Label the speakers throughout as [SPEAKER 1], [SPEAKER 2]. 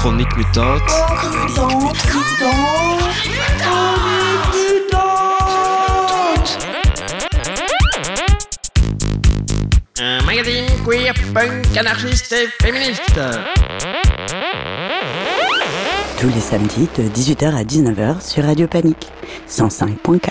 [SPEAKER 1] Chronique mutante.
[SPEAKER 2] Un magazine queer, punk, anarchiste et féministe.
[SPEAKER 3] Tous les samedis de 18h à 19h sur Radio Panique 105.4.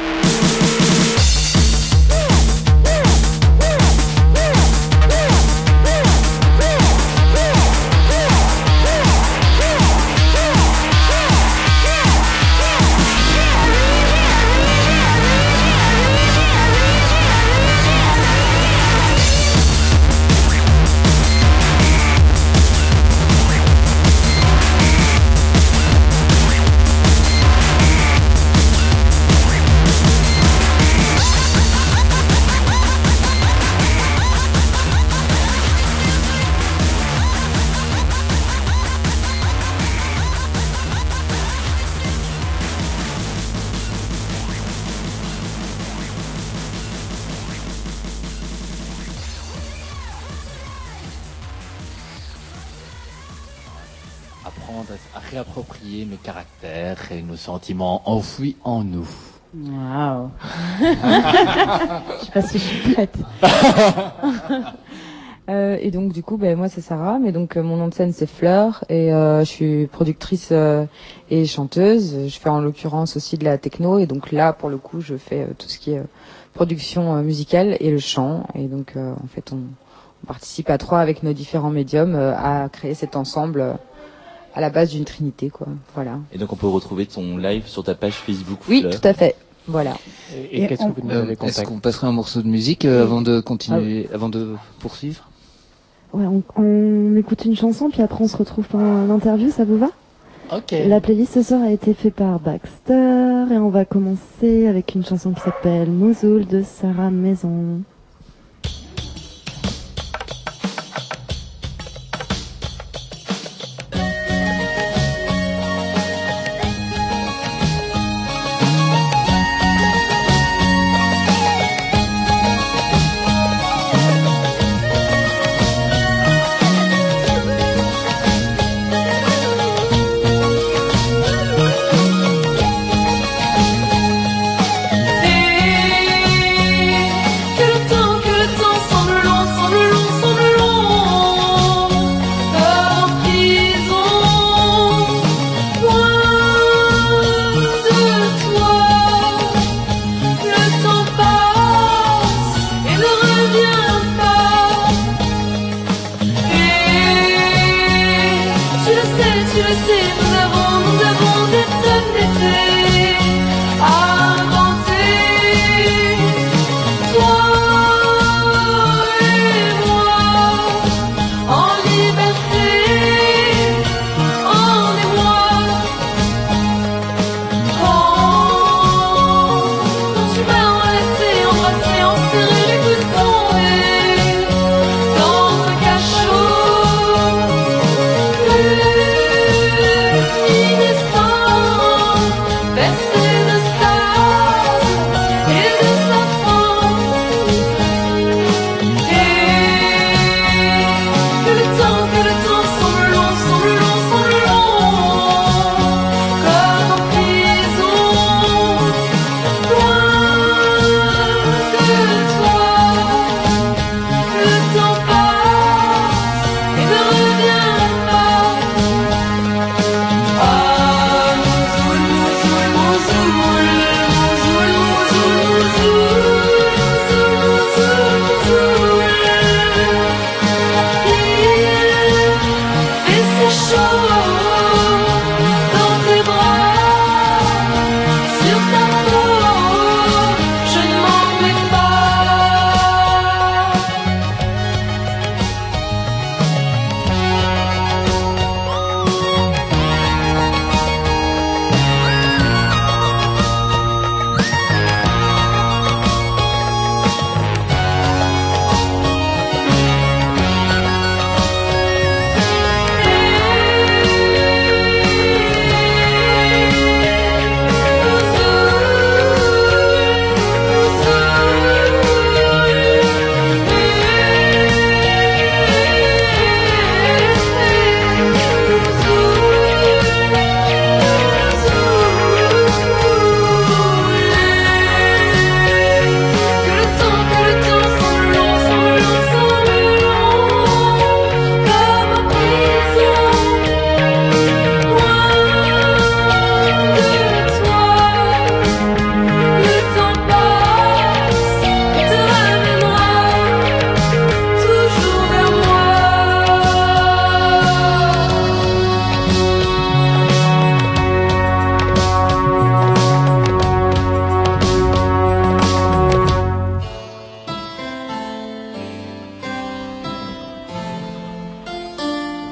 [SPEAKER 4] À réapproprier nos caractères et nos sentiments enfouis en nous.
[SPEAKER 5] Waouh. Je sais pas si je suis prête. Et donc du coup, moi c'est Sarah, mais donc mon nom de scène c'est Fleur et je suis productrice et chanteuse. Je fais en l'occurrence aussi de la techno et donc là pour le coup je fais tout ce qui est production musicale et le chant. Et donc en fait on participe à trois avec nos différents médiums à créer cet ensemble. À la base d'une trinité, quoi. Voilà.
[SPEAKER 6] Et donc on peut retrouver ton live sur ta page Facebook.
[SPEAKER 5] Oui,
[SPEAKER 6] Fleur.
[SPEAKER 5] tout à fait. Voilà.
[SPEAKER 4] Et qu'est-ce que vous nous avez contacté ?
[SPEAKER 1] Est-ce qu'on passerait un morceau de musique avant de continuer, avant de poursuivre ?
[SPEAKER 7] Ouais, on écoute une chanson puis après on se retrouve pendant l'interview, ça vous va ?
[SPEAKER 4] Ok.
[SPEAKER 7] La playlist ce soir a été faite par Baxter et on va commencer avec une chanson qui s'appelle Mouzoul de Sarah Maison.
[SPEAKER 8] Quiero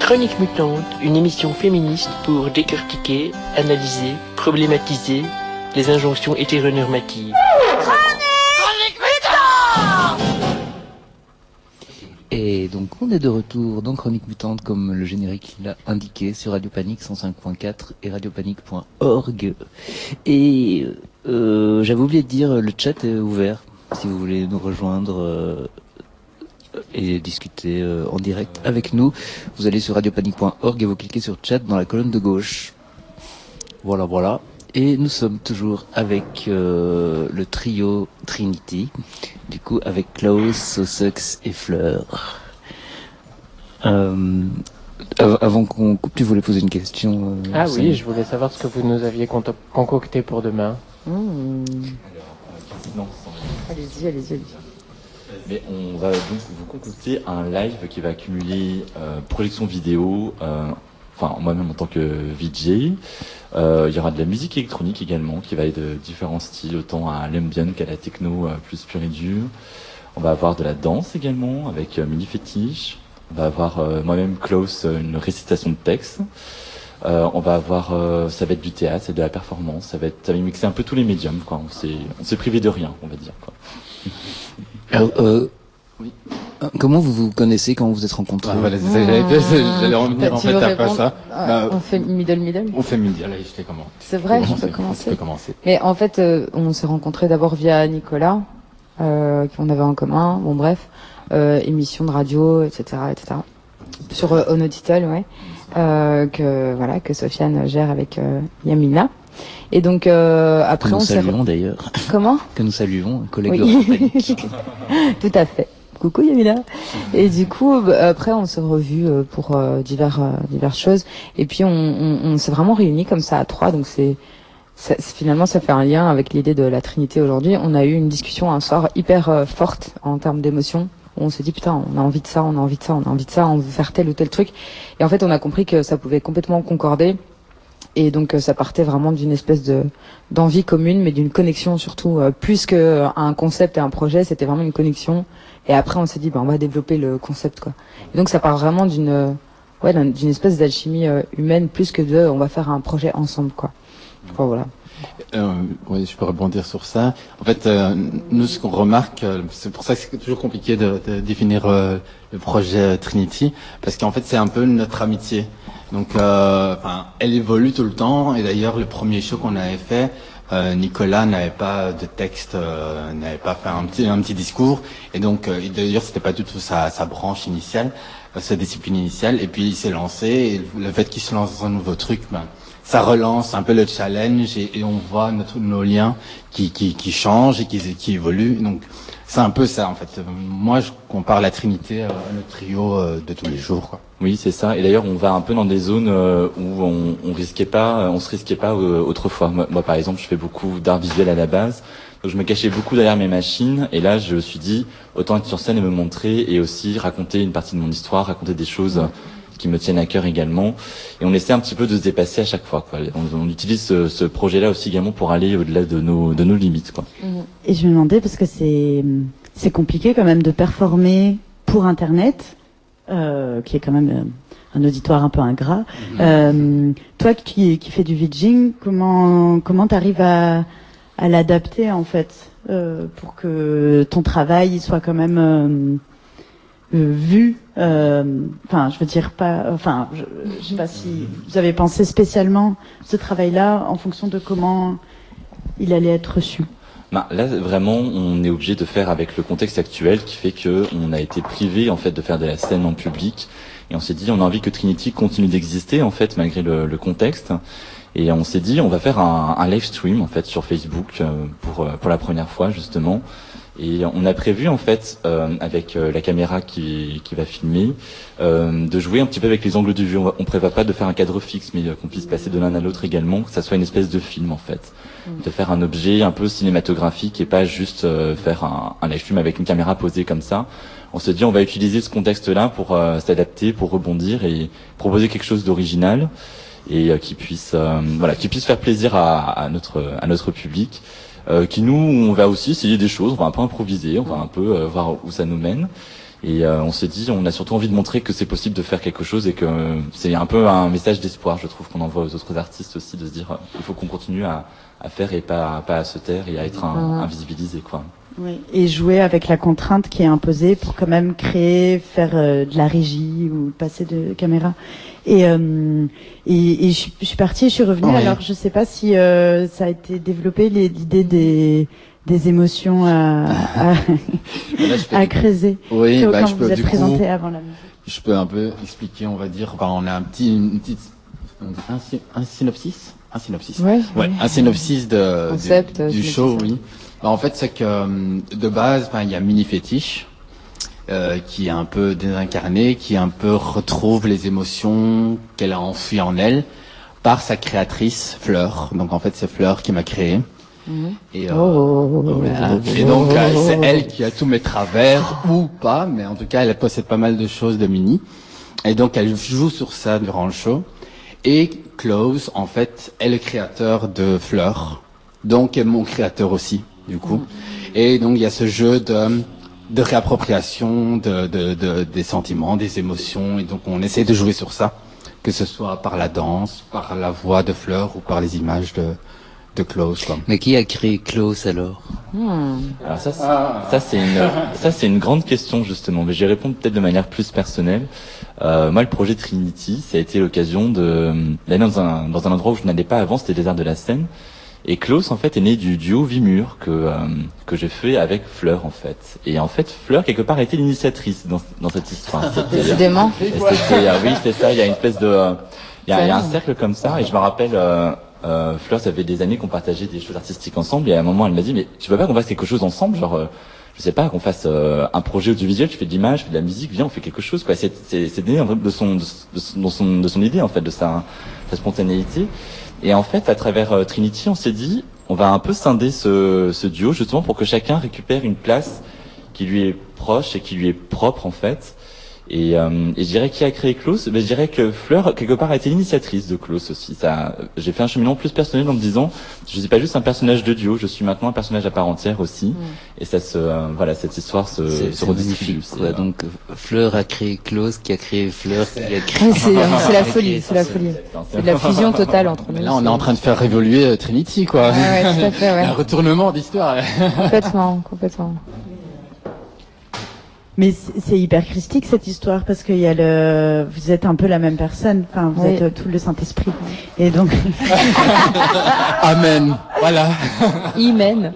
[SPEAKER 8] Chronique Mutante, une émission féministe pour décortiquer, analyser, problématiser les injonctions hétéronormatives.
[SPEAKER 2] Chronique Mutante!
[SPEAKER 1] Et donc on est de retour dans Chronique Mutante comme le générique l'a indiqué sur Radio Panique 105.4 et radiopanique.org. Et j'avais oublié de dire, le chat est ouvert si vous voulez nous rejoindre et discuter en direct avec nous. Vous allez sur radiopanique.org et vous cliquez sur chat dans la colonne de gauche. Voilà. Et nous sommes toujours avec le trio Trinity, du coup avec Klaus, Sussex et Fleur. Avant qu'on coupe, tu voulais poser une question
[SPEAKER 9] oui, je voulais savoir ce que vous nous aviez concocté pour demain.
[SPEAKER 5] Allez-y.
[SPEAKER 6] Mais on va donc vous concocter un live qui va accumuler projection vidéo, moi-même en tant que VJ. Il y aura de la musique électronique également qui va être de différents styles, autant à l'ambient qu'à la techno plus pure et dure. On va avoir de la danse également avec Mini Fétiche. On va avoir moi-même Klaus, une récitation de texte. On va avoir, ça va être du théâtre, c'est de la performance, ça va mixer un peu tous les médiums, quoi. On s'est privé de rien, on va dire, quoi.
[SPEAKER 1] Alors, oui. Comment vous vous connaissez, quand vous vous êtes rencontrés?
[SPEAKER 4] J'allais revenir en fait après ça.
[SPEAKER 5] On fait middle.
[SPEAKER 4] On fait middle, allez, je fais comment?
[SPEAKER 5] C'est vrai, je peux commencer. Mais en fait, on s'est rencontrés d'abord via Nicolas, qu'on avait en commun, émission de radio, etc. Sur Onodital, que Sofiane gère avec Yamina. Et donc après
[SPEAKER 1] on saluons d'ailleurs.
[SPEAKER 5] Comment?
[SPEAKER 1] Que nous saluons, un collègue de
[SPEAKER 5] Tout à fait. Coucou Yamina. Et du coup après on s'est revus pour diverses choses. Et puis on s'est vraiment réunis comme ça à trois. Donc finalement ça fait un lien avec l'idée de la Trinité aujourd'hui. On a eu une discussion un soir hyper forte en termes d'émotion. On s'est dit putain, on a envie de ça, on veut faire tel ou tel truc. Et en fait on a compris que ça pouvait complètement concorder. Et donc ça partait vraiment d'une espèce d'envie commune, mais d'une connexion surtout, plus qu'un concept et un projet, c'était vraiment une connexion. Et après on s'est dit on va développer le concept, quoi. Et donc ça part vraiment d'une espèce d'alchimie humaine, plus que on va faire un projet ensemble, quoi. Enfin, voilà.
[SPEAKER 4] Je peux rebondir sur ça. En fait, nous, ce qu'on remarque, c'est pour ça que c'est toujours compliqué de définir le projet Trinity, parce qu'en fait, c'est un peu notre amitié. Donc, elle évolue tout le temps. Et d'ailleurs, le premier show qu'on avait fait, Nicolas n'avait pas de texte, n'avait pas fait un petit discours. Et donc, d'ailleurs, c'était pas du tout sa branche initiale, sa discipline initiale. Et puis, il s'est lancé. Et le fait qu'il se lance dans un nouveau truc, ça relance un peu le challenge et on voit nos liens qui changent et qui évoluent. Donc c'est un peu ça en fait. Moi je compare la Trinité à le trio de tous les jours, quoi.
[SPEAKER 6] Oui, c'est ça. Et d'ailleurs on va un peu dans des zones où on se risquait pas autrefois. Moi par exemple, je fais beaucoup d'art visuel à la base. Donc je me cachais beaucoup derrière mes machines et là je me suis dit autant être sur scène et me montrer et aussi raconter une partie de mon histoire, raconter des choses qui me tiennent à cœur également, et on essaie un petit peu de se dépasser à chaque fois, quoi. On utilise ce projet-là aussi également pour aller au-delà de nos limites, quoi.
[SPEAKER 7] Et je me demandais, parce que c'est compliqué quand même de performer pour Internet, qui est quand même un auditoire un peu ingrat. Toi qui fais du VJing, comment t'arrives à l'adapter en fait, pour que ton travail soit quand même vu, je veux dire pas, je sais pas si vous avez pensé spécialement ce travail-là en fonction de comment il allait être reçu.
[SPEAKER 6] Là, vraiment, on est obligé de faire avec le contexte actuel qui fait que on a été privé en fait de faire de la scène en public, et on s'est dit on a envie que Trinity continue d'exister en fait malgré le contexte. Et on s'est dit on va faire un live stream en fait sur Facebook pour la première fois justement. Et on a prévu en fait avec la caméra qui va filmer de jouer un petit peu avec les angles de vue. On prévoit pas de faire un cadre fixe, mais qu'on puisse passer de l'un à l'autre également, que ça soit une espèce de film en fait, de faire un objet un peu cinématographique et pas juste faire un live stream avec une caméra posée comme ça. On se dit on va utiliser ce contexte-là pour s'adapter, pour rebondir et proposer quelque chose d'original et qui puisse faire plaisir à notre public. Qui nous, on va aussi essayer des choses, on va un peu improviser, on va un peu voir où ça nous mène. Et on s'est dit, on a surtout envie de montrer que c'est possible de faire quelque chose et que c'est un peu un message d'espoir, je trouve, qu'on envoie aux autres artistes aussi, de se dire, il faut qu'on continue à faire et pas à se taire et à être invisibilisé, quoi.
[SPEAKER 7] Oui. Et jouer avec la contrainte qui est imposée pour quand même créer, faire de la régie ou passer de caméra. Et je suis partie, je suis revenue.
[SPEAKER 4] Oui.
[SPEAKER 7] Alors je sais pas si ça a été développé l'idée des émotions à creuser.
[SPEAKER 4] Oui,
[SPEAKER 7] quand
[SPEAKER 4] je
[SPEAKER 7] vous
[SPEAKER 4] peux
[SPEAKER 7] êtes
[SPEAKER 4] du
[SPEAKER 7] présenté
[SPEAKER 4] coup,
[SPEAKER 7] avant la musique.
[SPEAKER 4] je peux un peu expliquer, on va dire. On a un synopsis. Un synopsis.
[SPEAKER 5] Ouais.
[SPEAKER 4] Un synopsis
[SPEAKER 5] Concept,
[SPEAKER 4] du show, oui. En fait, c'est que de base, il y a Mini Fétiche qui est un peu désincarnée, qui un peu retrouve les émotions qu'elle a enfuies en elle par sa créatrice Fleur. Donc en fait, c'est Fleur qui m'a créé. Et, voilà. Et donc c'est elle qui a tous mes travers ou pas, mais en tout cas elle possède pas mal de choses de Mini. Et donc elle joue sur ça durant le show. Et Klaus, en fait, est le créateur de Fleur, donc est mon créateur aussi, du coup. Et donc il y a ce jeu de réappropriation des sentiments, des émotions, et donc on essaie de jouer sur ça, que ce soit par la danse, par la voix de Fleur ou par les images de Klaus, quoi.
[SPEAKER 1] Mais qui a créé Klaus alors?
[SPEAKER 6] Alors ça c'est une grande question justement, mais je vais répondre peut-être de manière plus personnelle. Moi, le projet Trinity, ça a été l'occasion d'aller dans un endroit où je n'allais pas avant, c'était les Arts de la Seine. Et Klaus, en fait, est né du duo Vimur que j'ai fait avec Fleur, en fait. Et en fait, Fleur, quelque part, a été l'initiatrice dans cette histoire.
[SPEAKER 5] Décidément.
[SPEAKER 6] Oui, c'est ça, il y a une espèce de... Il y a un cercle comme ça, et je me rappelle... Fleur, ça fait des années qu'on partageait des choses artistiques ensemble, et à un moment, elle m'a dit, mais tu veux pas qu'on fasse quelque chose ensemble, genre... je sais pas, qu'on fasse un projet audiovisuel, tu fais de l'image, tu fais de la musique, viens, on fait quelque chose, quoi. C'est né de son idée, en fait, de sa spontanéité. Et en fait, à travers Trinity, on s'est dit, on va un peu scinder ce duo, justement, pour que chacun récupère une place qui lui est proche et qui lui est propre, en fait. Et je dirais qui a créé Klaus, je dirais que Fleur quelque part a été l'initiatrice de Klaus aussi. J'ai fait un cheminement plus personnel en me disant, je suis pas juste un personnage de duo, je suis maintenant un personnage à part entière aussi. Et ça cette histoire se redistribue.
[SPEAKER 1] Donc Fleur a créé Klaus, qui a créé Fleur, qui a créé.
[SPEAKER 5] C'est la folie, c'est la folie. C'est de la fusion totale entre nous.
[SPEAKER 4] Là, on est en train de faire évoluer Trinity, quoi.
[SPEAKER 5] Ouais, tout à fait, ouais.
[SPEAKER 4] Un retournement d'histoire.
[SPEAKER 5] Complètement.
[SPEAKER 7] Mais c'est hyper christique cette histoire parce qu'il y a vous êtes un peu la même personne, enfin vous êtes tout le Saint-Esprit et donc
[SPEAKER 4] Amen. Voilà.
[SPEAKER 5] Amen.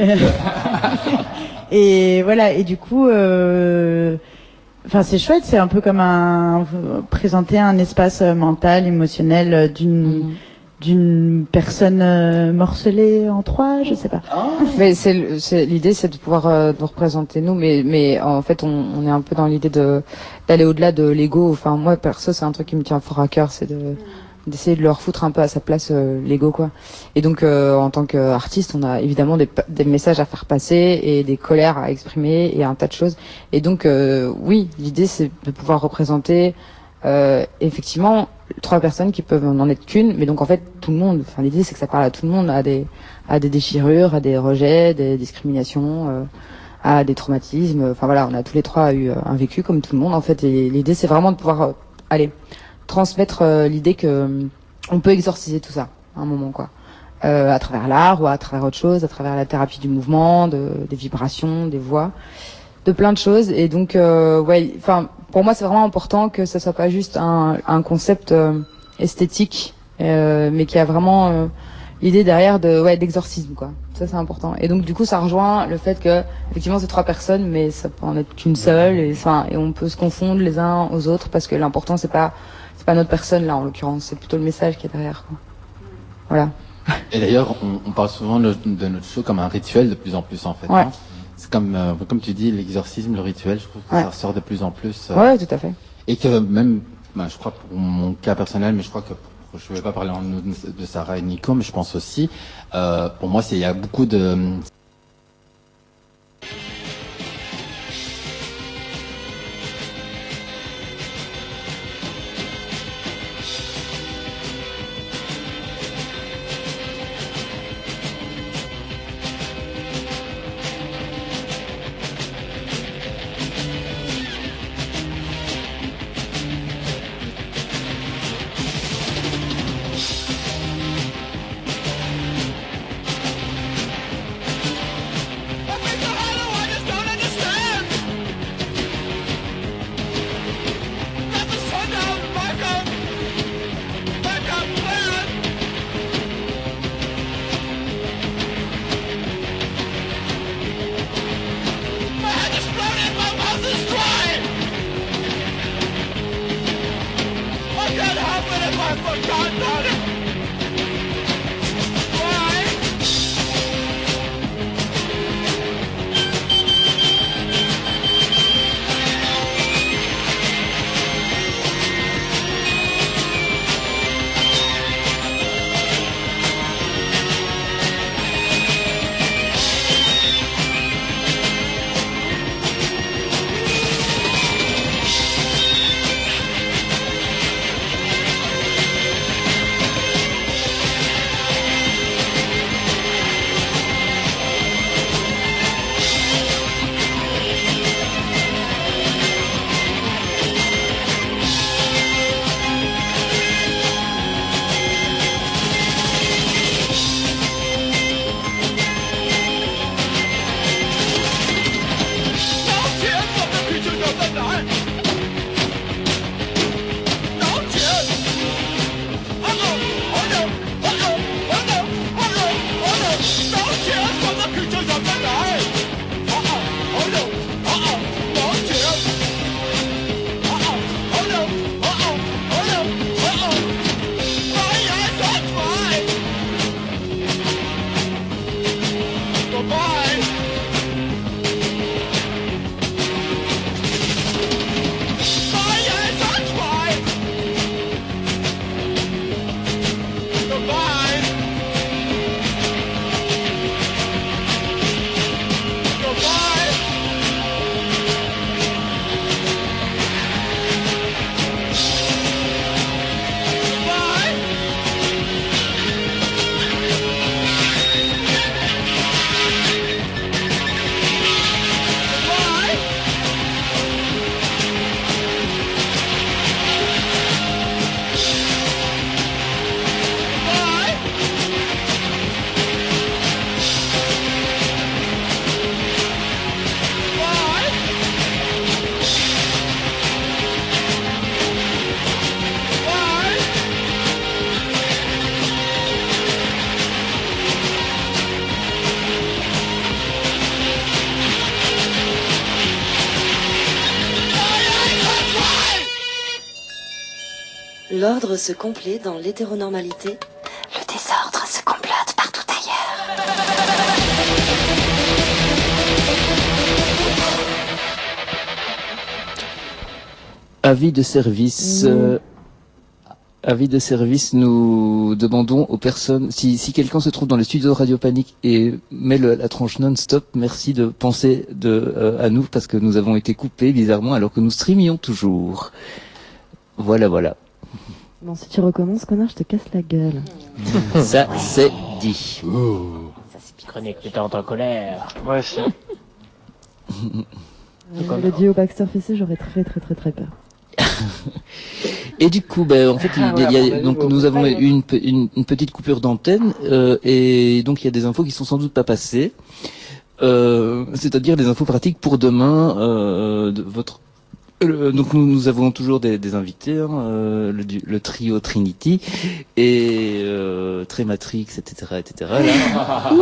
[SPEAKER 7] Et voilà, et du coup enfin c'est chouette, c'est un peu comme présenter un espace mental, émotionnel d'une personne morcelée en trois, je sais pas.
[SPEAKER 5] Mais l'idée, c'est de pouvoir nous représenter nous, mais en fait, on est un peu dans l'idée d'aller au-delà de l'ego. Enfin, moi, perso, c'est un truc qui me tient fort à cœur, c'est d'essayer de leur foutre un peu à sa place l'ego, quoi. Et donc, en tant qu'artiste, on a évidemment des messages à faire passer et des colères à exprimer et un tas de choses. Et donc, oui, l'idée, c'est de pouvoir représenter effectivement 3 personnes qui peuvent n'en être qu'une, mais donc en fait tout le monde. Enfin, l'idée c'est que ça parle à tout le monde, à des déchirures, à des rejets, des discriminations, à des traumatismes. Enfin voilà, on a tous les 3 eu un vécu comme tout le monde en fait. Et l'idée c'est vraiment de pouvoir transmettre l'idée que on peut exorciser tout ça à un moment, quoi, à travers l'art ou à travers autre chose, à travers la thérapie du mouvement, des vibrations, des voix, de plein de choses. Et donc pour moi, c'est vraiment important que ça soit pas juste un concept esthétique, mais qu'il y a vraiment l'idée derrière d'exorcisme, quoi. Ça, c'est important. Et donc, du coup, ça rejoint le fait que, effectivement, c'est 3 personnes, mais ça peut en être qu'une seule, et on peut se confondre les uns aux autres, parce que l'important, c'est pas notre personne, là, en l'occurrence, c'est plutôt le message qui est derrière, quoi. Voilà.
[SPEAKER 4] Et d'ailleurs, on parle souvent de notre show comme un rituel de plus en plus, en fait.
[SPEAKER 5] Ouais.
[SPEAKER 4] Hein. C'est comme tu dis, l'exorcisme, le rituel, je trouve que ça ressort de plus en plus.
[SPEAKER 5] Ouais, tout à fait.
[SPEAKER 4] Et que même, je crois pour mon cas personnel, mais je crois que je ne vais pas parler de Sarah et Nico, mais je pense aussi, pour moi, il y a beaucoup de...
[SPEAKER 10] L'ordre se complaît dans l'hétéronormalité. Le désordre se complote partout ailleurs.
[SPEAKER 1] Avis de service. Avis de service, nous demandons aux personnes, si quelqu'un se trouve dans le studio de Radio Panique et met la tranche non-stop, merci de penser à nous parce que nous avons été coupés bizarrement alors que nous streamions toujours. Voilà.
[SPEAKER 7] Bon, si tu recommences, connard, je te casse la gueule.
[SPEAKER 1] Ça, c'est dit.
[SPEAKER 9] Ça, c'est chronique, t'es en colère. Moi aussi.
[SPEAKER 7] Le duo Baxter Fessé, j'aurais très peur.
[SPEAKER 1] Et du coup, en fait, donc nous avons eu une petite coupure d'antenne et donc il y a des infos qui sont sans doute pas passées, c'est-à-dire des infos pratiques pour demain de votre. Donc nous avons toujours des invités, le trio Trinity et Trématrix, etc. Là.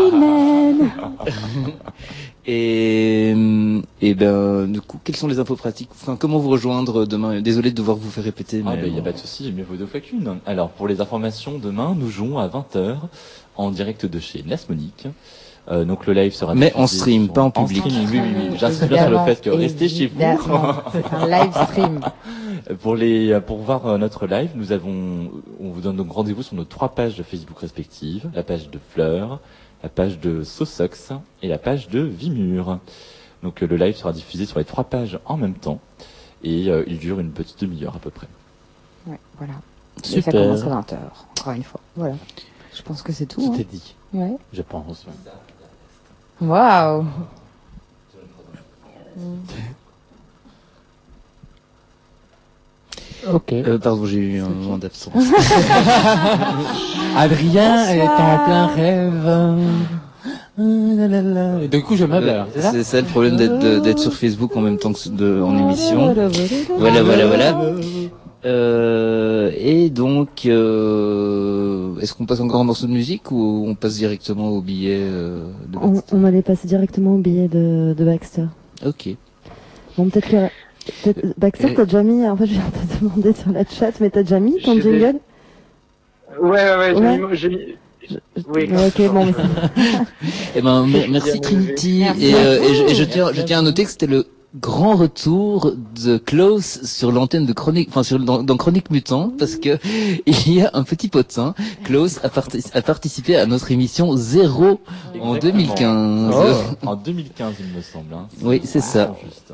[SPEAKER 1] Et du coup, quelles sont les infos pratiques? Enfin, comment vous rejoindre demain? Désolé de devoir vous faire répéter.
[SPEAKER 6] Mais il n'y a pas de souci, mieux vaut deux fois qu'une. Alors, pour les informations, demain, nous jouons à 20h en direct de chez Nasmonique. Donc le live sera
[SPEAKER 1] mais en stream, pas en public.
[SPEAKER 6] En stream, oui. J'insiste bien sur le fait que restez chez vous.
[SPEAKER 5] C'est un live stream.
[SPEAKER 6] Pour voir notre live, on vous donne donc rendez-vous sur nos 3 pages de Facebook respectives, la page de Fleur, la page de Sosox et la page de Vimur. Donc le live sera diffusé sur les 3 pages en même temps et il dure une petite demi-heure à peu près.
[SPEAKER 5] Ouais, voilà.
[SPEAKER 1] Super.
[SPEAKER 5] Et ça commence à 20h, encore une fois. Voilà. Je pense que c'est tout.
[SPEAKER 4] C'était dit.
[SPEAKER 5] Ouais.
[SPEAKER 4] Je pense.
[SPEAKER 5] Waouh.
[SPEAKER 9] Ok.
[SPEAKER 1] Pardon, j'ai eu un moment d'absence.
[SPEAKER 11] Adrien est en plein rêve. Et du coup, je meuble.
[SPEAKER 1] C'est ça le problème d'être sur Facebook en même temps que en émission. Voilà. Et donc, est-ce qu'on passe encore un morceau de musique ou on passe directement au billet de Baxter?
[SPEAKER 7] On allait passer directement au billet de Baxter.
[SPEAKER 1] Ok.
[SPEAKER 7] Bon, peut-être Baxter, t'as déjà mis, en fait, je viens de te demander sur la chat, mais t'as déjà mis ton jingle?
[SPEAKER 9] Ouais,
[SPEAKER 7] Ouais.
[SPEAKER 9] j'ai mis... Oui,
[SPEAKER 7] Ok, bon.
[SPEAKER 1] Eh ben, merci Trinity.
[SPEAKER 5] Merci.
[SPEAKER 1] Et je tiens à noter que c'était le grand retour de Klaus sur l'antenne de Chronique, enfin dans Chronique Mutant, parce que il y a un petit potin. Klaus a participé à notre émission 0 en 2015.
[SPEAKER 6] En 2015, il me semble. Hein.
[SPEAKER 1] Oui, c'est ça.
[SPEAKER 6] Juste.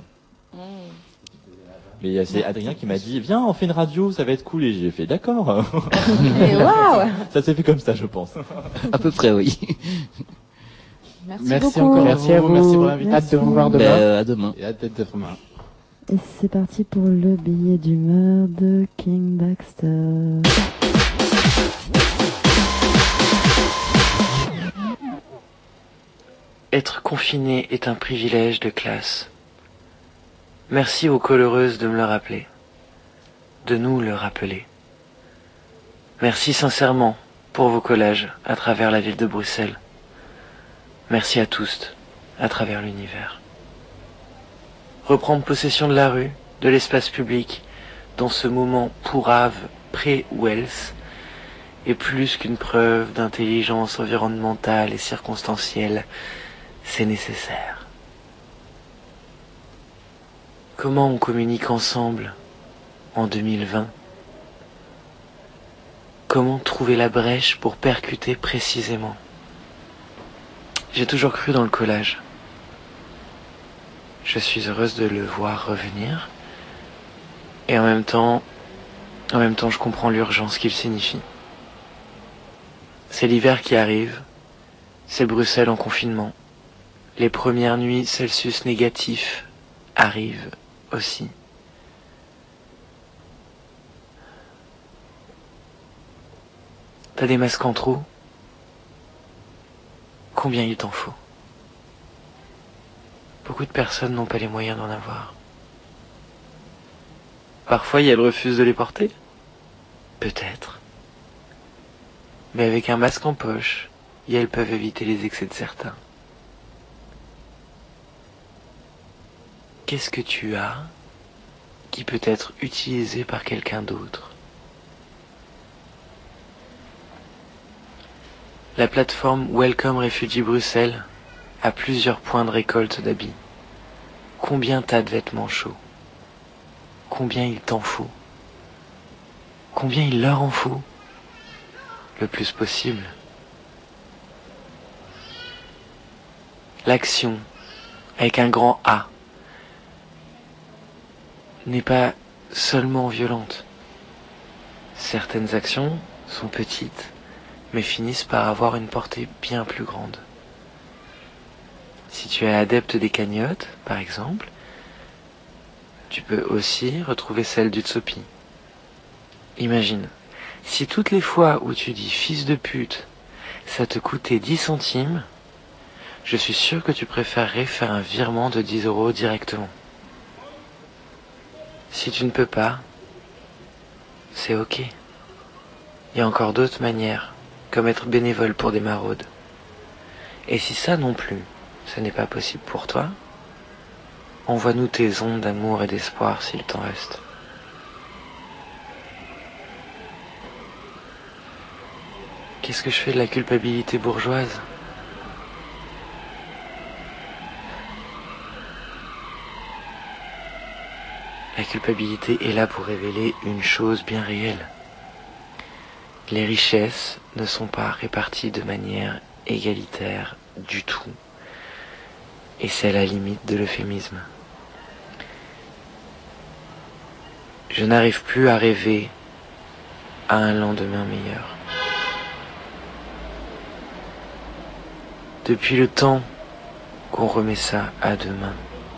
[SPEAKER 6] Mais c'est Adrien qui m'a dit, viens, on fait une radio, ça va être cool. Et j'ai fait, d'accord.
[SPEAKER 5] Et waouh.
[SPEAKER 6] Ça s'est fait comme ça, je pense.
[SPEAKER 1] À peu près, oui.
[SPEAKER 5] Merci beaucoup.
[SPEAKER 11] encore
[SPEAKER 9] Merci à vous.
[SPEAKER 11] merci pour l'invitation.
[SPEAKER 9] Hâte de vous voir demain.
[SPEAKER 1] Ben, à demain.
[SPEAKER 4] Et hâte d'être demain.
[SPEAKER 7] Et c'est parti pour le billet d'humeur de King Baxter.
[SPEAKER 8] Être confiné est un privilège de classe. Merci aux coloreuses de me le rappeler, de nous le rappeler. Merci sincèrement pour vos collages à travers la ville de Bruxelles. Merci à tous à travers l'univers. Reprendre possession de la rue, de l'espace public, dans ce moment pourrave pré-Wells, est plus qu'une preuve d'intelligence environnementale et circonstancielle. C'est nécessaire. Comment on communique ensemble en 2020 ? Comment trouver la brèche pour percuter précisément ? J'ai toujours cru dans le collage. Je suis heureuse de le voir revenir. Et en même temps, je comprends l'urgence qu'il signifie. C'est l'hiver qui arrive. C'est Bruxelles en confinement. Les premières nuits Celsius négatifs arrivent aussi. T'as des masques en trop ? Combien il t'en faut ? Beaucoup de personnes n'ont pas les moyens d'en avoir. Parfois, elles refusent de les porter ? Peut-être. Mais avec un masque en poche, elles peuvent éviter les excès de certains. Qu'est-ce que tu as qui peut être utilisé par quelqu'un d'autre ? La plateforme Welcome Refugee Bruxelles a plusieurs points de récolte d'habits. Combien t'as de vêtements chauds ? Combien il t'en faut ? Combien il leur en faut ? Le plus possible. L'action, avec un grand A, n'est pas seulement violente. Certaines actions sont petites, mais finissent par avoir une portée bien plus grande. Si tu es adepte des cagnottes, par exemple, tu peux aussi retrouver celle du Tsopi. Imagine, si toutes les fois où tu dis fils de pute, ça te coûtait 10 centimes, je suis sûr que tu préférerais faire un virement de 10 € directement. Si tu ne peux pas, c'est ok. Il y a encore d'autres manières, comme être bénévole pour des maraudes. Et si ça non plus, ce n'est pas possible pour toi, envoie-nous tes ondes d'amour et d'espoir s'il t'en reste. Qu'est-ce que je fais de la culpabilité bourgeoise ? La culpabilité est là pour révéler une chose bien réelle. Les richesses ne sont pas réparties de manière égalitaire du tout. Et c'est la limite de l'euphémisme. Je n'arrive plus à rêver à un lendemain meilleur. Depuis le temps qu'on remet ça à demain.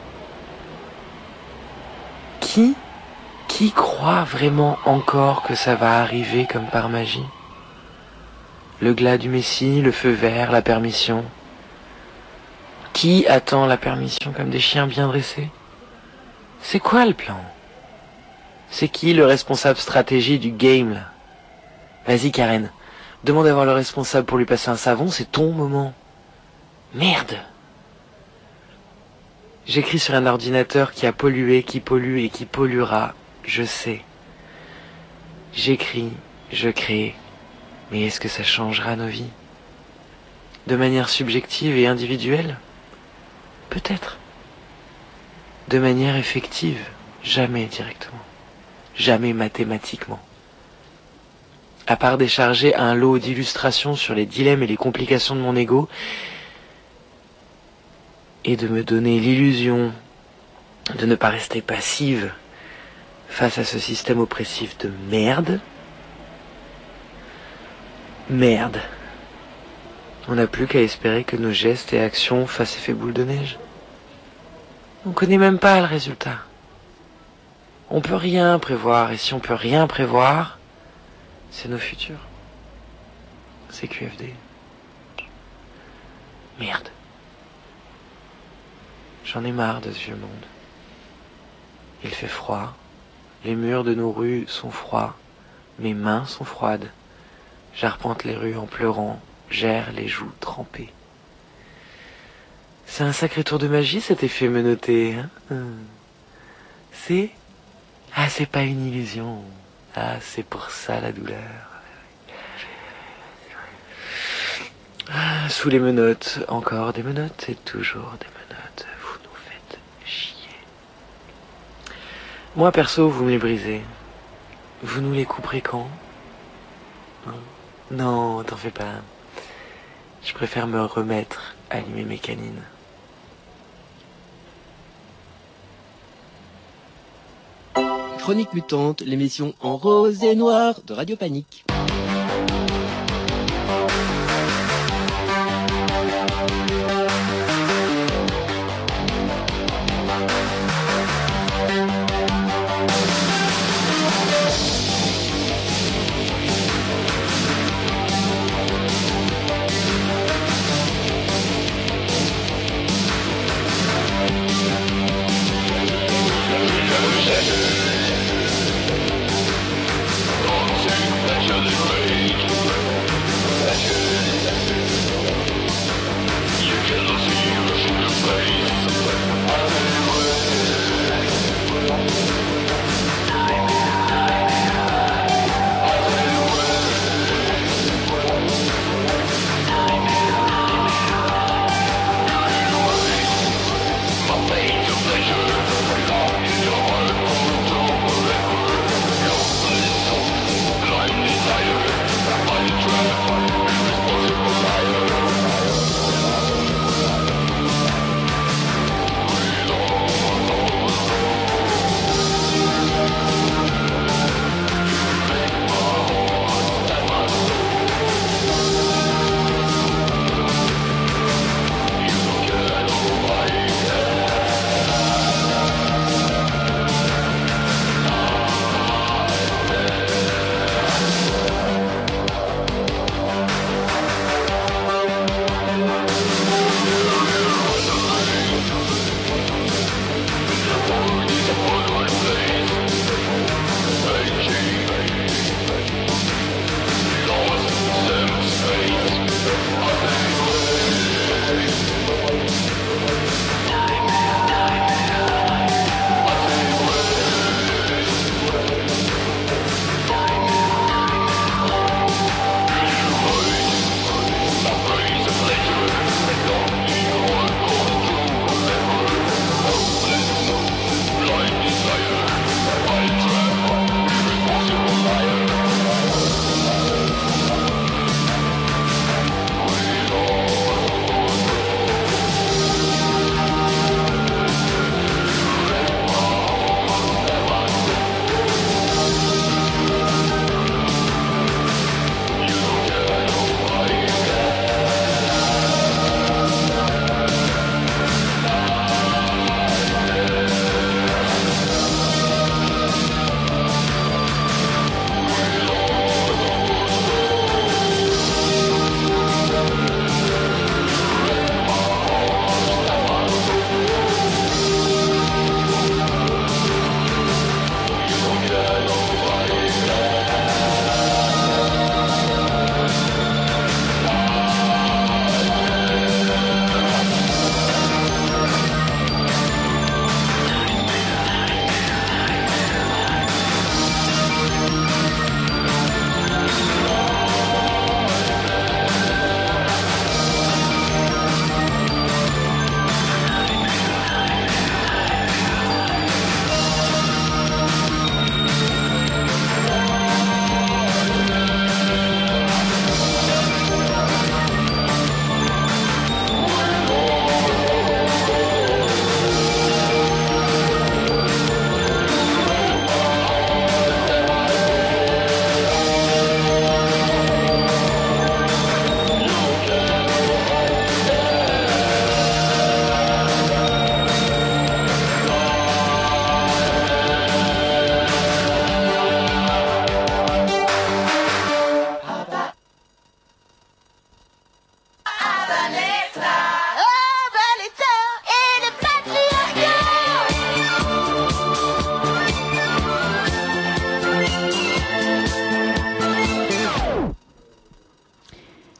[SPEAKER 8] Qui croit vraiment encore que ça va arriver comme par magie ? Le glas du Messie, le feu vert, la permission. Qui attend la permission comme des chiens bien dressés ? C'est quoi le plan ? C'est qui le responsable stratégie du game là ? Vas-y Karen, demande à voir le responsable pour lui passer un savon, c'est ton moment. Merde ! J'écris sur un ordinateur qui a pollué, qui pollue et qui polluera, je sais. J'écris, je crée, Mais est-ce que ça changera nos vies? De manière subjective et individuelle? Peut-être. De manière effective, jamais directement. Jamais mathématiquement. À part décharger un lot d'illustrations sur les dilemmes et les complications de mon ego, et de me donner l'illusion de ne pas rester passive face à ce système oppressif de merde. Merde. On n'a plus qu'à espérer que nos gestes et actions fassent effet boule de neige. On connaît même pas le résultat. On peut rien prévoir, et si on peut rien prévoir, c'est nos futurs. C'est QFD. Merde. J'en ai marre de ce vieux monde. Il fait froid. Les murs de nos rues sont froids. Mes mains sont froides. J'arpente les rues en pleurant, j'erre les joues trempées. C'est un sacré tour de magie cet effet menotté, hein? C'est... Ah, c'est pas une illusion. Ah, c'est pour ça la douleur. Ah, sous les menottes, encore des menottes et toujours des menottes. Vous nous faites chier. Moi, perso, vous me les brisez. Vous nous les couperez quand? Non, t'en fais pas. Je préfère me remettre à allumer mes canines.
[SPEAKER 12] Chronique Mutante, l'émission en rose et noir de Radio Panique.
[SPEAKER 13] Dans une nation de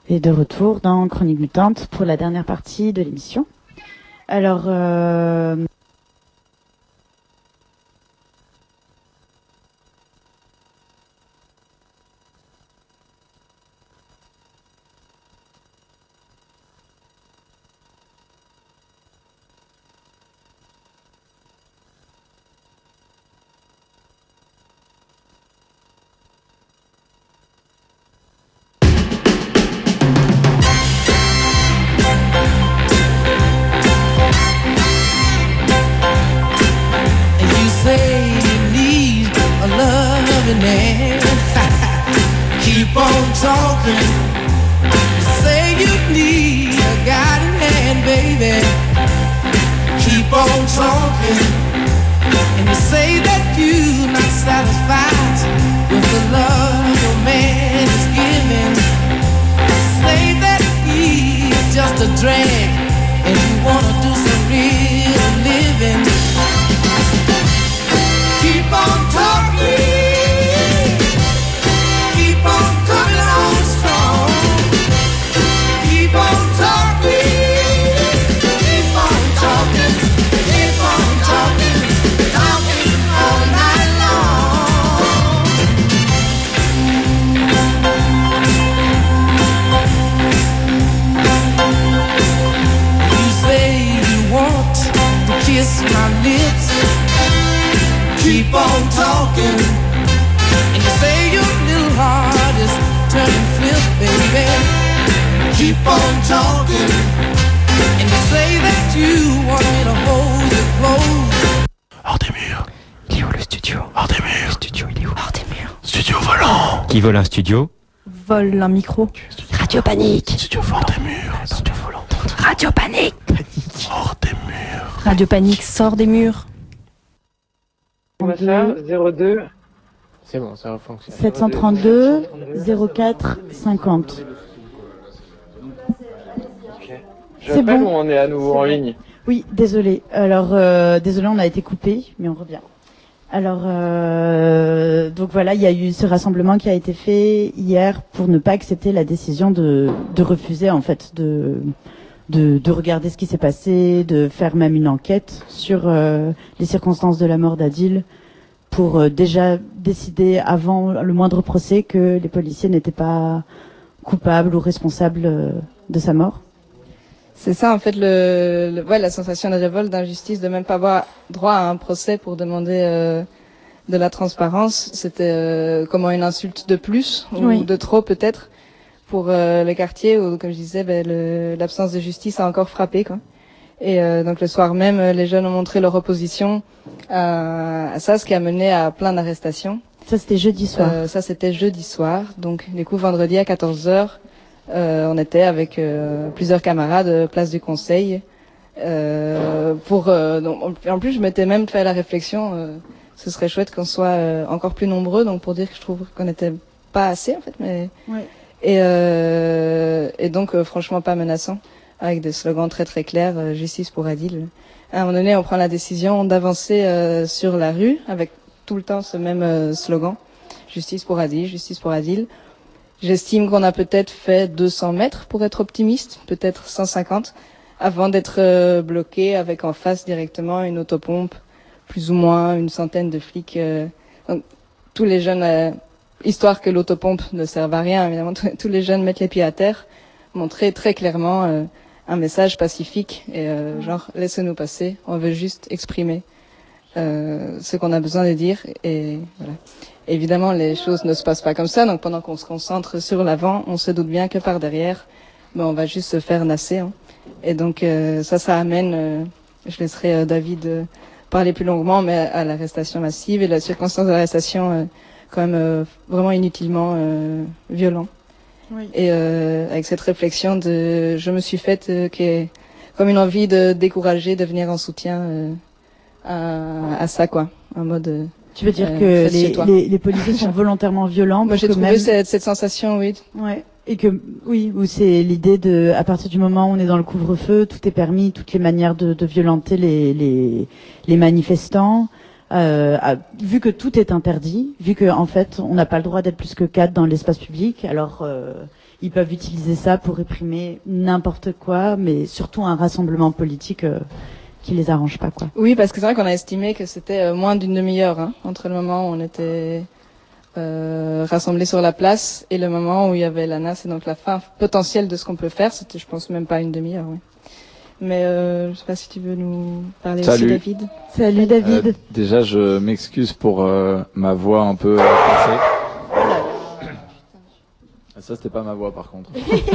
[SPEAKER 7] Et de retour dans Chronique Mutante pour la dernière partie de l'émission. Alors,
[SPEAKER 13] Keep on talking. You say you need a guiding hand, baby. Keep on talking. And you say that you're not satisfied with the love your man is giving. Say that he's just a drag and you wanna do some real living. Keep on talking. Kiss my lips, keep on talking. And you say your little heart is turning flip, baby. Keep on talking. And you say that you want me to hold you close.
[SPEAKER 14] Hors des murs.
[SPEAKER 15] Il est où le studio?
[SPEAKER 14] Hors des murs.
[SPEAKER 15] Le studio, il est où? Hors des murs.
[SPEAKER 14] Studio volant.
[SPEAKER 15] Qui vole un studio?
[SPEAKER 7] Vole un micro.
[SPEAKER 15] Radio Panique.
[SPEAKER 14] Studio hors des murs.
[SPEAKER 15] Studio volant. Radio Panique.
[SPEAKER 14] Hors des murs.
[SPEAKER 7] Radio Panique sort des murs.
[SPEAKER 9] 02. C'est bon, ça fonctionne.
[SPEAKER 7] 732 04 50.
[SPEAKER 9] C'est bon. Où on est à nouveau en ligne.
[SPEAKER 7] Oui, désolé. Alors, désolé, on a été coupé, mais on revient. Alors, donc voilà, il y a eu ce rassemblement qui a été fait hier pour ne pas accepter la décision de refuser, en fait, de regarder ce qui s'est passé, de faire même une enquête sur les circonstances de la mort d'Adil pour déjà décider avant le moindre procès que les policiers n'étaient pas coupables ou responsables de sa mort.
[SPEAKER 5] C'est ça en fait la sensation de révolte, d'injustice, de même pas avoir droit à un procès pour demander de la transparence. C'était comment une insulte de plus ou de trop peut-être pour le quartier où, comme je disais, l'absence de justice a encore frappé, quoi. Et donc le soir même, les jeunes ont montré leur opposition à ça, ce qui a mené à plein d'arrestations.
[SPEAKER 7] Ça c'était jeudi soir.
[SPEAKER 5] Ça c'était jeudi soir. Donc du coup vendredi à 14h, on était avec plusieurs camarades place du Conseil donc, en plus je m'étais même fait la réflexion, ce serait chouette qu'on soit encore plus nombreux, donc pour dire que je trouve qu'on n'était pas assez en fait, mais et donc franchement pas menaçant, avec des slogans très très clairs, justice pour Adil. À un moment donné, on prend la décision d'avancer sur la rue avec tout le temps ce même slogan, justice pour Adil, justice pour Adil. J'estime qu'on a peut-être fait 200 mètres pour être optimiste, peut-être 150, avant d'être bloqué avec en face directement une autopompe, plus ou moins une centaine de flics. Donc, tous les jeunes, histoire que l'autopompe ne serve à rien, évidemment, tous les jeunes mettent les pieds à terre, montrer très clairement un message pacifique et genre laissez-nous passer, on veut juste exprimer ce qu'on a besoin de dire et voilà. Évidemment, les choses ne se passent pas comme ça, donc pendant qu'on se concentre sur l'avant, on se doute bien que par derrière, on va juste se faire nasser. Hein. Et donc ça amène, je laisserai David parler plus longuement, mais à l'arrestation massive et la circonstance de l'arrestation quand même vraiment inutilement violent. Oui. Et avec cette réflexion de je me suis faite qui est comme une envie de décourager, de venir en soutien à ça, quoi, en mode...
[SPEAKER 7] Tu veux dire que les policiers sont volontairement violents?
[SPEAKER 5] Moi, j'ai trouvé cette sensation, oui.
[SPEAKER 7] Ouais. Et que, oui, où c'est l'idée de, à partir du moment où on est dans le couvre-feu, tout est permis, toutes les manières de violenter les manifestants, vu que tout est interdit, vu que, en fait, on n'a pas le droit d'être plus que 4 dans l'espace public, alors, ils peuvent utiliser ça pour réprimer n'importe quoi, mais surtout un rassemblement politique qui les arrange pas, quoi.
[SPEAKER 16] Oui, parce que c'est vrai qu'on a estimé que c'était moins d'une demi-heure entre le moment où on était rassemblés sur la place et le moment où il y avait la NAS, et donc la fin potentielle de ce qu'on peut faire. C'était, je pense, même pas une demi-heure. Oui. Mais je sais pas si tu veux nous parler aussi, David.
[SPEAKER 7] Salut David.
[SPEAKER 17] Déjà, je m'excuse pour ma voix un peu cassée. Ça, c'était pas ma voix, par contre.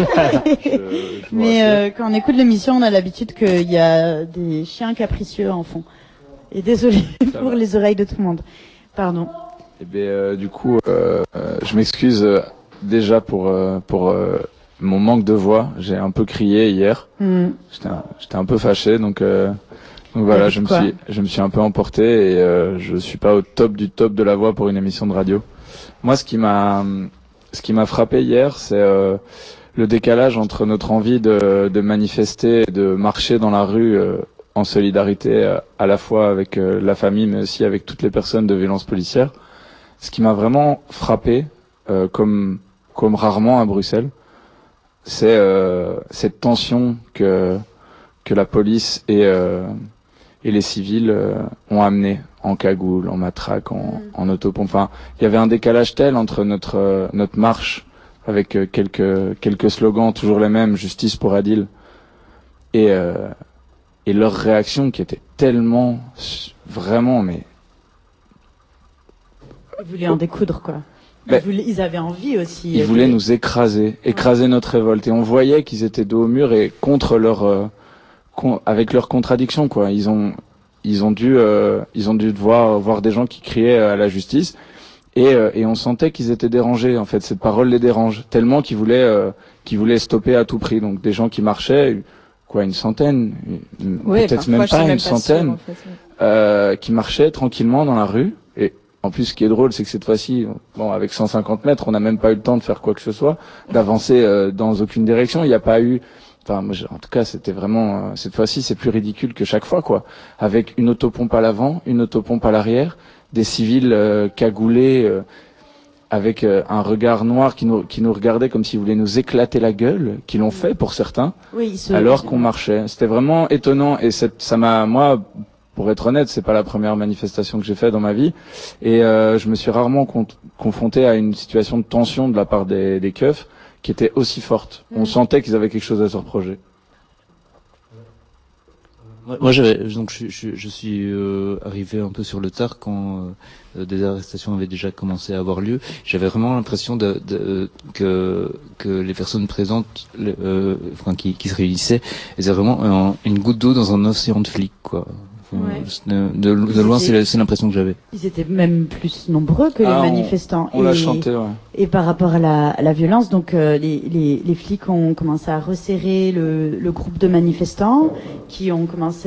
[SPEAKER 7] Mais quand on écoute l'émission, on a l'habitude qu'il y a des chiens capricieux en fond. Et désolé pour les oreilles de tout le monde. Pardon.
[SPEAKER 17] Eh bien, du coup, je m'excuse déjà pour mon manque de voix. J'ai un peu crié hier. J'étais un peu fâché, donc voilà, je me suis un peu emporté et je suis pas au top du top de la voix pour une émission de radio. Moi, ce qui m'a frappé hier, c'est le décalage entre notre envie de manifester, de marcher dans la rue en solidarité à la fois avec la famille, mais aussi avec toutes les personnes de violences policières. Ce qui m'a vraiment frappé, comme rarement à Bruxelles, c'est cette tension que la police et les civils ont amené en cagoule, en matraque, en autopompe. Enfin, il y avait un décalage tel entre notre marche avec quelques slogans toujours les mêmes, justice pour Adil, et leur réaction qui était tellement vraiment, mais
[SPEAKER 7] ils voulaient en découdre, quoi. Ils avaient envie aussi.
[SPEAKER 17] Ils voulaient nous écraser notre révolte, et on voyait qu'ils étaient dos au mur et contre avec leurs contradictions, quoi. Ils ont dû voir des gens qui criaient à la justice, et on sentait qu'ils étaient dérangés. En fait, cette parole les dérange tellement qu'ils voulaient stopper à tout prix. Donc des gens qui marchaient, quoi, une centaine, peut-être même pas une centaine, qui marchaient tranquillement dans la rue. Et en plus, ce qui est drôle, c'est que cette fois-ci, bon, avec 150 mètres, on n'a même pas eu le temps de faire quoi que ce soit, d'avancer dans aucune direction. Il n'y a pas eu. Enfin, moi, en tout cas, c'était vraiment, cette fois-ci, c'est plus ridicule que chaque fois, quoi. Avec une autopompe à l'avant, une autopompe à l'arrière, des civils cagoulés, avec un regard noir qui nous regardait comme s'ils voulaient nous éclater la gueule, qui l'ont fait pour certains, alors qu'on marchait. C'était vraiment étonnant, et ça m'a, moi, pour être honnête, c'est pas la première manifestation que j'ai fait dans ma vie, et je me suis rarement confronté à une situation de tension de la part des keufs qui était aussi forte. On sentait qu'ils avaient quelque chose à se reprocher.
[SPEAKER 1] Moi, je suis arrivé un peu sur le tard quand des arrestations avaient déjà commencé à avoir lieu. J'avais vraiment l'impression que les personnes présentes, qui se réunissaient, étaient vraiment une goutte d'eau dans un océan de flics, quoi. De loin, c'est l'impression que j'avais.
[SPEAKER 7] Ils étaient même plus nombreux que les manifestants.
[SPEAKER 17] On l'a chanté, ouais.
[SPEAKER 7] Et par rapport à la violence, donc les flics ont commencé à resserrer le groupe de manifestants, qui ont commencé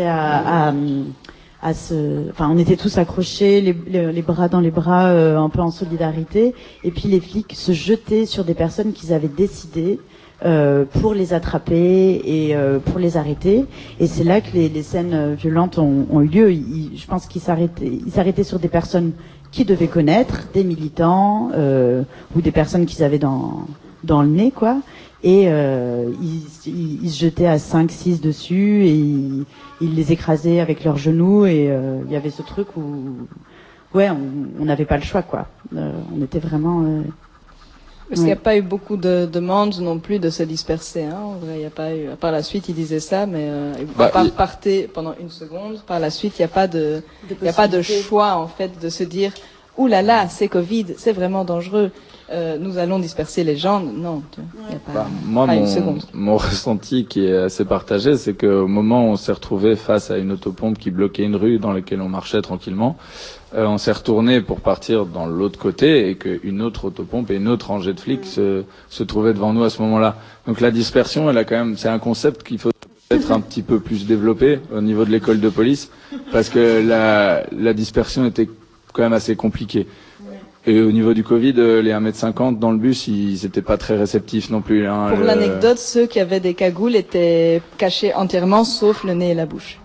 [SPEAKER 7] on était tous accrochés, les bras dans les bras, un peu en solidarité. Et puis les flics se jetaient sur des personnes qu'ils avaient décidées pour les attraper et pour les arrêter. Et c'est là que les scènes violentes ont eu lieu. Je pense qu'ils s'arrêtaient sur des personnes qu'ils devaient connaître, des militants ou des personnes qu'ils avaient dans le nez, quoi. Et ils se jetaient à 5-6 dessus, et ils les écrasaient avec leurs genoux. Et il y avait ce truc où on n'avait pas le choix, quoi. On était vraiment...
[SPEAKER 16] Parce qu'il n'y a pas eu beaucoup de demandes non plus de se disperser. En vrai, il n'y a pas eu. Par la suite, ils disaient ça, mais partez pendant une seconde. Par la suite, il n'y a pas de choix, en fait, de se dire ouh là là, c'est Covid, c'est vraiment dangereux. Nous allons disperser les gens. Non, il n'y a pas une seconde.
[SPEAKER 17] Mon ressenti qui est assez partagé, c'est qu'au moment où on s'est retrouvé face à une autopompe qui bloquait une rue dans laquelle on marchait tranquillement, on s'est retourné pour partir dans l'autre côté, et qu'une autre autopompe et une autre rangée de flics se trouvaient devant nous à ce moment-là. Donc la dispersion, c'est un concept qu'il faut peut-être un petit peu plus développer au niveau de l'école de police, parce que la dispersion était quand même assez compliquée. Et au niveau du Covid, les 1m50 dans le bus, ils étaient pas très réceptifs non plus.
[SPEAKER 16] Pour l'anecdote, ceux qui avaient des cagoules étaient cachés entièrement, sauf le nez et la bouche.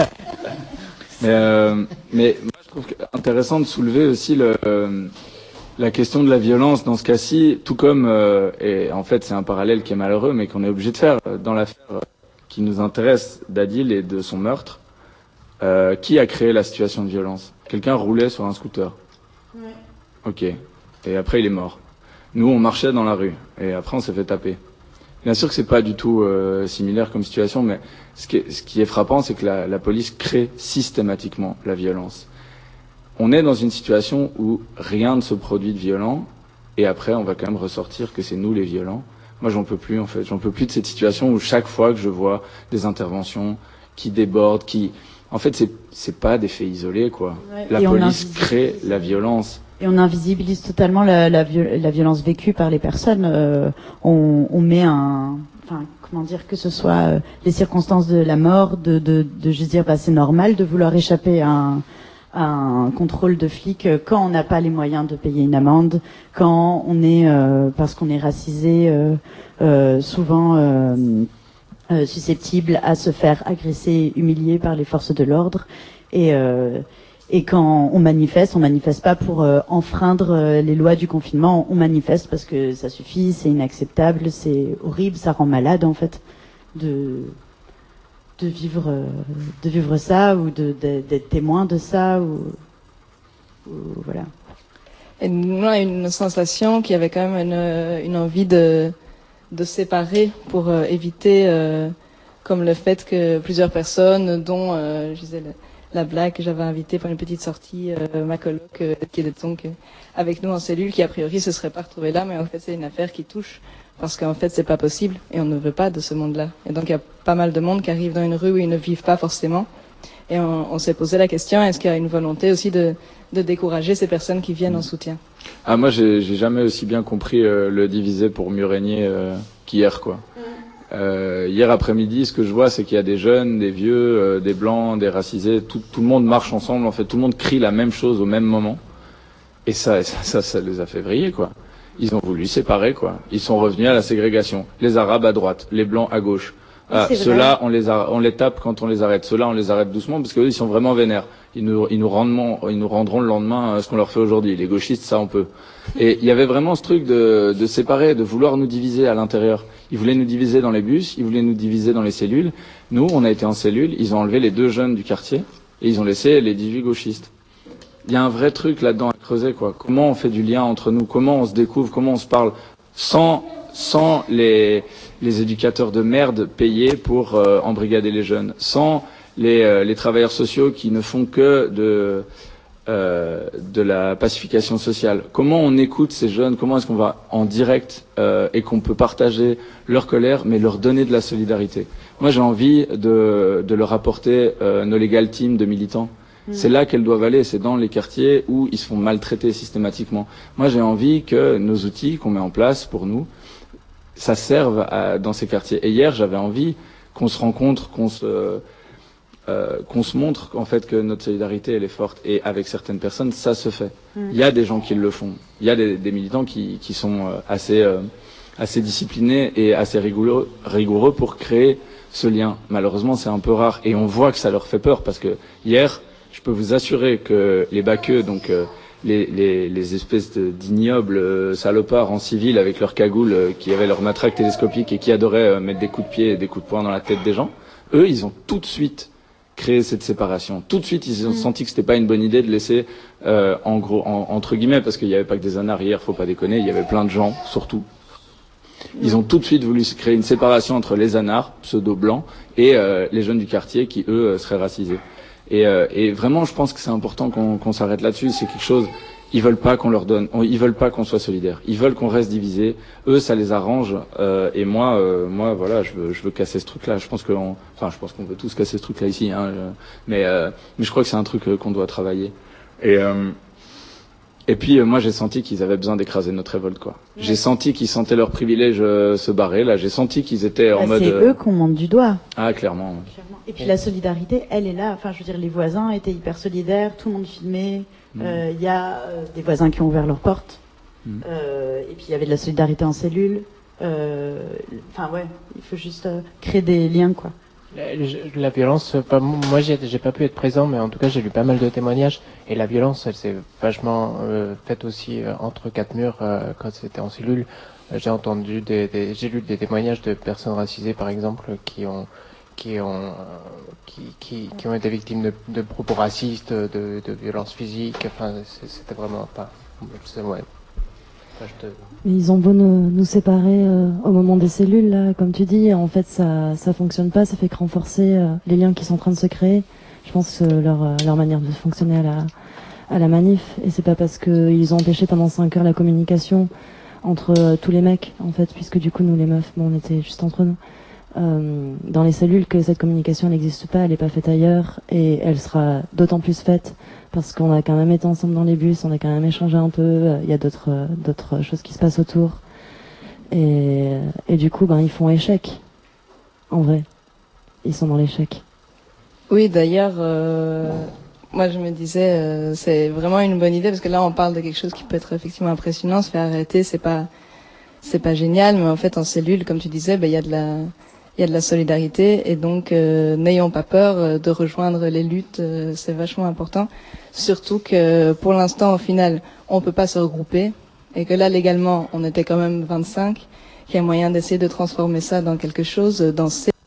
[SPEAKER 16] Mais
[SPEAKER 17] moi, je trouve intéressant de soulever aussi La question de la violence dans ce cas-ci, tout comme, et en fait c'est un parallèle qui est malheureux, mais qu'on est obligé de faire dans l'affaire qui nous intéresse d'Adil et de son meurtre, qui a créé la situation de violence? Quelqu'un roulait sur un scooter. Ouais. Ok. Et après il est mort. Nous on marchait dans la rue et après on s'est fait taper. Bien sûr que c'est pas du tout similaire comme situation, mais ce qui est frappant, c'est que la police crée systématiquement la violence. On est dans une situation où rien ne se produit de violent, et après on va quand même ressortir que c'est nous les violents. Moi j'en peux plus en fait, j'en peux plus de cette situation où chaque fois que je vois des interventions qui débordent, en fait c'est pas des faits isolés quoi. Ouais, la police crée la violence.
[SPEAKER 7] Et on invisibilise totalement la violence vécue par les personnes. On met comment dire, que ce soit les circonstances de la mort, de juste dire c'est normal de vouloir échapper à un contrôle de flic quand on n'a pas les moyens de payer une amende, quand on est parce qu'on est racisé, souvent susceptible à se faire agresser, humilier par les forces de l'ordre, et quand on manifeste pas pour enfreindre les lois du confinement, on manifeste parce que ça suffit, c'est inacceptable, c'est horrible, ça rend malade en fait de vivre ça ou d'être témoin de ça ou voilà.
[SPEAKER 16] Et nous on a une sensation qu'il y avait quand même une envie de séparer pour éviter comme le fait que plusieurs personnes dont je disais la blague que j'avais invitée pour une petite sortie ma coloc qui était donc avec nous en cellule qui a priori se serait pas retrouvée là, mais en fait c'est une affaire qui touche parce qu'en fait c'est pas possible et on ne veut pas de ce monde-là. Et donc il y a pas mal de monde qui arrive dans une rue où ils ne vivent pas forcément. Et on s'est posé la question, est-ce qu'il y a une volonté aussi de décourager ces personnes qui viennent en soutien?
[SPEAKER 17] Ah moi j'ai jamais aussi bien compris le diviser pour mieux régner qu'hier quoi. Hier après-midi, ce que je vois, c'est qu'il y a des jeunes, des vieux, des blancs, des racisés, tout le monde marche ensemble, en fait, tout le monde crie la même chose au même moment. Et ça les a fait vriller, quoi. Ils ont voulu séparer, quoi. Ils sont revenus à la ségrégation. Les Arabes à droite, les Blancs à gauche. Ceux-là, on les tape quand on les arrête. Ceux-là, on les arrête doucement parce qu'eux, ils sont vraiment vénères. Ils nous rendront le lendemain ce qu'on leur fait aujourd'hui. Les gauchistes, ça, on peut. Et il y avait vraiment ce truc de séparer, de vouloir nous diviser à l'intérieur. Ils voulaient nous diviser dans les bus, ils voulaient nous diviser dans les cellules. Nous, on a été en cellule, ils ont enlevé les 2 jeunes du quartier et ils ont laissé les 18 gauchistes. Il y a un vrai truc là-dedans à creuser, quoi. Comment on fait du lien entre nous, comment on se découvre, comment on se parle sans les éducateurs de merde payés pour embrigader les jeunes, sans les travailleurs sociaux qui ne font que de la pacification sociale. Comment on écoute ces jeunes, comment est-ce qu'on va en direct et qu'on peut partager leur colère mais leur donner de la solidarité. Moi j'ai envie de leur apporter nos legal teams de militants. C'est là qu'elles doivent aller, c'est dans les quartiers où ils se font maltraiter systématiquement. Moi j'ai envie que nos outils qu'on met en place pour nous, ça serve dans ces quartiers. Et hier j'avais envie qu'on se rencontre, qu'on se montre en fait que notre solidarité elle est forte, et avec certaines personnes ça se fait. Il y a des gens qui le font, il y a des militants qui sont assez disciplinés et assez rigoureux pour créer ce lien. Malheureusement c'est un peu rare et on voit que ça leur fait peur parce que hier je peux vous assurer que les baqueux, donc les espèces d'ignobles salopards en civil avec leurs cagoules qui avaient leur matraque télescopique et qui adoraient mettre des coups de pied et des coups de poing dans la tête des gens, eux ils ont tout de suite créé cette séparation. Tout de suite, ils ont senti que c'était pas une bonne idée de laisser, entre guillemets, parce qu'il n'y avait pas que des anards hier, faut pas déconner, il y avait plein de gens, surtout. Ils ont tout de suite voulu créer une séparation entre les anards, pseudo-blancs, et les jeunes du quartier qui, eux, seraient racisés. Et vraiment, je pense que c'est important qu'on s'arrête là-dessus. C'est quelque chose. Ils veulent pas qu'on leur donne. Ils veulent pas qu'on soit solidaires. Ils veulent qu'on reste divisés. Eux, ça les arrange. Et moi, voilà, je veux casser ce truc-là. Je pense qu'on peut tous casser ce truc-là ici. Hein, mais je crois que c'est un truc qu'on doit travailler. Et puis moi, j'ai senti qu'ils avaient besoin d'écraser notre révolte, quoi. Ouais. J'ai senti qu'ils sentaient leur privilège se barrer. Là, j'ai senti qu'ils étaient en mode.
[SPEAKER 7] C'est eux qu'on monte du doigt.
[SPEAKER 17] Ah, clairement.
[SPEAKER 7] Et puis la solidarité, elle est là. Enfin, je veux dire, les voisins étaient hyper solidaires, tout le monde filmait. Il y a des voisins qui ont ouvert leurs portes. Et puis il y avait de la solidarité en cellule. Enfin ouais, il faut juste créer des liens, quoi.
[SPEAKER 9] La violence, moi j'ai pas pu être présent, mais en tout cas j'ai lu pas mal de témoignages, et la violence elle s'est vachement faite aussi entre quatre murs quand c'était en cellule. J'ai entendu j'ai lu des témoignages de personnes racisées par exemple qui ont été victimes de propos racistes, de violences physiques. Enfin c'était vraiment pas. Ouais.
[SPEAKER 18] Mais ils ont beau nous séparer au moment des cellules, là, comme tu dis, en fait ça fonctionne pas, ça fait que renforcer les liens qui sont en train de se créer. Je pense leur manière de fonctionner à la manif, et c'est pas parce qu'ils ont empêché pendant 5 heures la communication entre tous les mecs, en fait, puisque du coup nous les meufs, on était juste entre nous. Dans les cellules, que cette communication n'existe pas, elle est pas faite ailleurs, et elle sera d'autant plus faite parce qu'on a quand même été ensemble dans les bus, on a quand même échangé un peu, il y a d'autres choses qui se passent autour, et du coup ils font échec, en vrai, ils sont dans l'échec.
[SPEAKER 16] Oui, d'ailleurs, moi je me disais, c'est vraiment une bonne idée, parce que là on parle de quelque chose qui peut être effectivement impressionnant, se faire arrêter, c'est pas génial, mais en fait en cellule, comme tu disais, il y a de la solidarité, et donc n'ayons pas peur de rejoindre les luttes, c'est vachement important, surtout que pour l'instant au final on peut pas se regrouper, et que là légalement on était quand même 25, qu'il y a moyen d'essayer de transformer ça dans quelque chose, dans ces